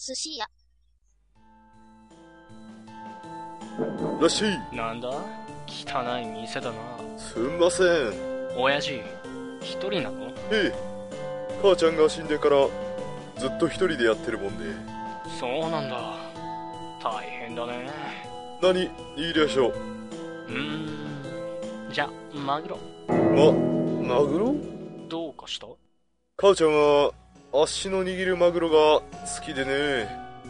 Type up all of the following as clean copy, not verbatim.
寿司屋。 らっしゃい。 なんだ、汚い店だな。 すんません。 親父、一人なの？ ええ、母ちゃんが死んでからずっと一人でやってるもんで。 そうなんだ。大変だね。 何いいでしょう。 じゃ、マグロ。 マグロ？ どうかした？ 母ちゃんは足の握るマグロが好きでね。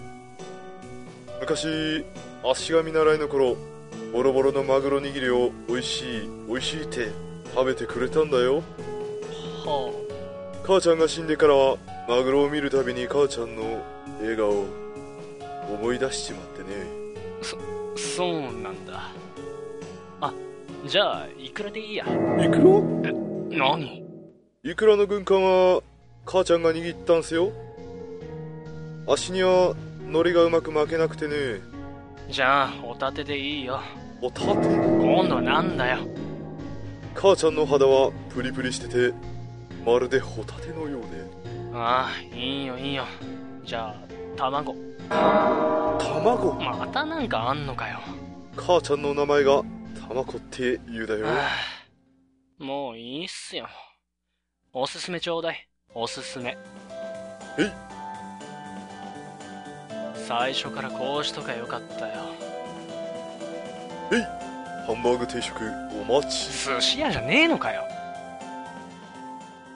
昔足が見習いの頃、ボロボロのマグロ握りを美味しい美味しいって食べてくれたんだよ。 は母ちゃんが死んでからはマグロを見るたびに母ちゃんの笑顔を思い出しちまってね。 そうなんだ。あ、じゃあイクラでいいや。 いくら？ 何？ イクラの軍艦は母ちゃんが握ったんすよ。足には海苔がうまく巻けなくてね。 じゃあホタテでいいよ。 ホタテ？ 今度はなんだよ。 母ちゃんの肌はプリプリしててまるでホタテのようで。 ああ、いいよいいよ。じゃあ卵。 卵？ またなんかあんのかよ。 母ちゃんの名前がタマコって言うだよ。 もういいっすよ。おすすめちょうだい。おすすめ。 えい。 最初からこうしとかよかったよ。 えい。ハンバーグ定食お待ち。 寿司屋じゃねえのかよ。